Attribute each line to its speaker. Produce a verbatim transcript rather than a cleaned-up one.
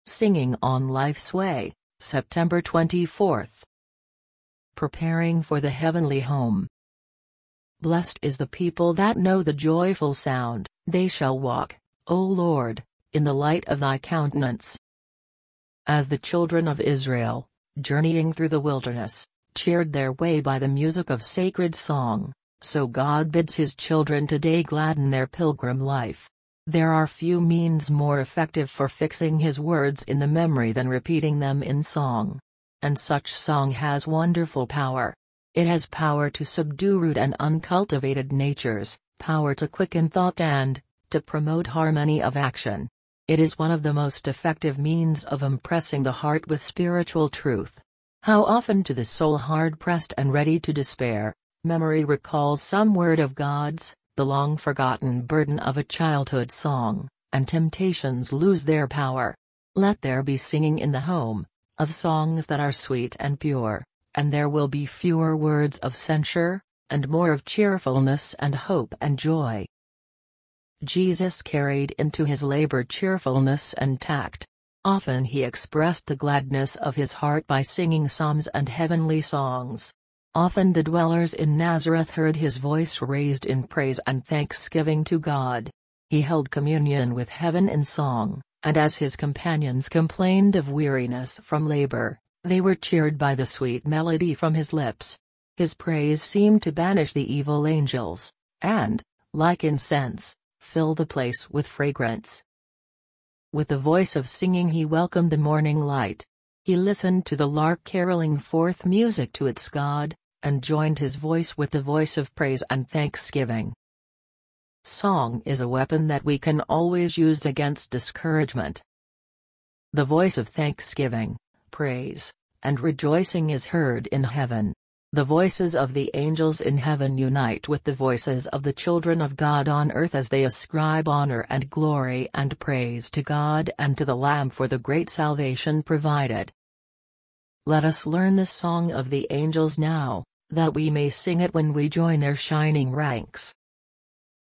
Speaker 1: Singing on Life's Way, September twenty-fourth. Preparing for the heavenly home. Blessed is the people that know the joyful sound, they shall walk, O Lord, in the light of thy countenance. As the children of Israel, journeying through the wilderness, cheered their way by the music of sacred song, so God bids his children today gladden their pilgrim life. There are few means more effective for fixing his words in the memory than repeating them in song. And such song has wonderful power. It has power to subdue rude and uncultivated natures, power to quicken thought and, to promote harmony of action. It is one of the most effective means of impressing the heart with spiritual truth. How often to the soul hard-pressed and ready to despair, memory recalls some word of God's, the long-forgotten burden of a childhood song, and temptations lose their power. Let there be singing in the home, of songs that are sweet and pure, and there will be fewer words of censure, and more of cheerfulness and hope and joy. Jesus carried into his labor cheerfulness and tact. Often he expressed the gladness of his heart by singing psalms and heavenly songs. Often the dwellers in Nazareth heard his voice raised in praise and thanksgiving to God. He held communion with heaven in song, and as his companions complained of weariness from labor, they were cheered by the sweet melody from his lips. His praise seemed to banish the evil angels, and, like incense, fill the place with fragrance. With the voice of singing he welcomed the morning light. He listened to the lark caroling forth music to its God, and joined his voice with the voice of praise and thanksgiving. Song is a weapon that we can always use against discouragement. The voice of thanksgiving, praise, and rejoicing is heard in heaven. The voices of the angels in heaven unite with the voices of the children of God on earth as they ascribe honor and glory and praise to God and to the Lamb for the great salvation provided. Let us learn the song of the angels now, that we may sing it when we join their shining ranks.